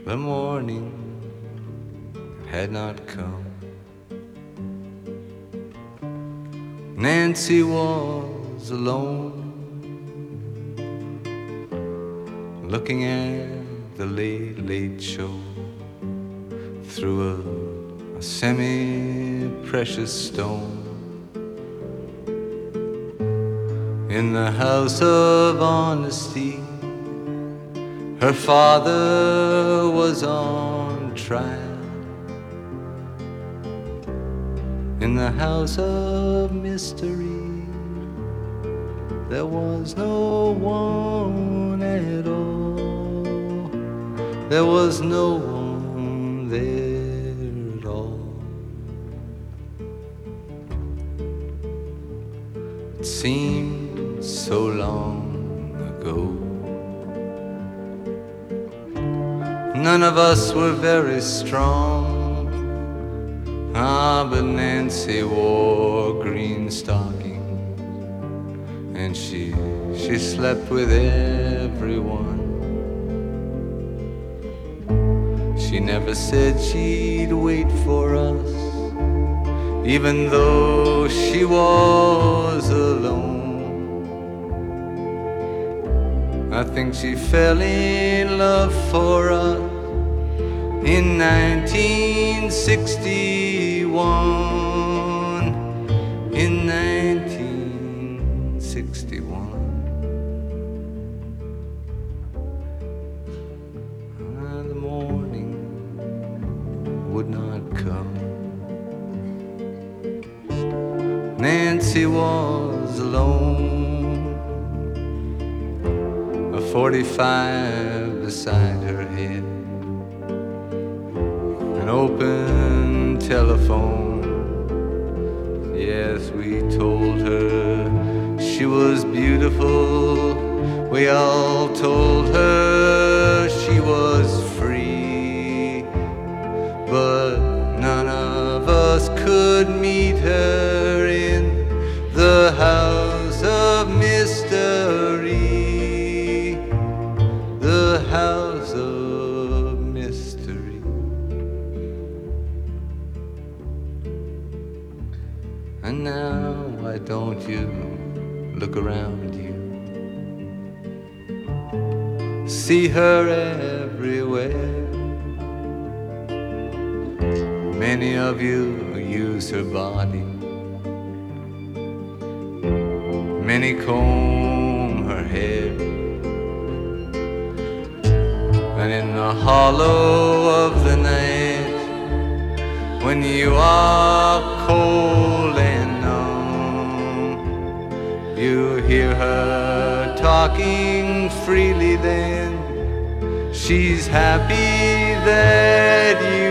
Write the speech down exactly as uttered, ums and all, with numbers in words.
The morning had not come. Nancy was alone, looking at the late, late show through a, a semi-precious stone. In the house of honesty, her father was on trial. In the house of mystery, there was no one at all. There was no one there at all. It seemed so long ago. None of us were very strong. Ah, but Nancy wore green stockings, and she, she slept with everyone. She never said she'd wait for us, even though she was alone. I think she fell in love for us in nineteen sixty-one, in nineteen sixty-one. Ah, the morning would not come. Nancy was alone, a forty-five beside her head, an open telephone. Yes, we told her she was beautiful. We all told her she was free, but none of us could meet her in the house of mystery, the house of mystery. And now, why don't you look around you? See her everywhere. Many of you use her body. Many comb her hair. And in the hollow of the night, when you are cold and numb, you hear her talking freely then. She's happy that you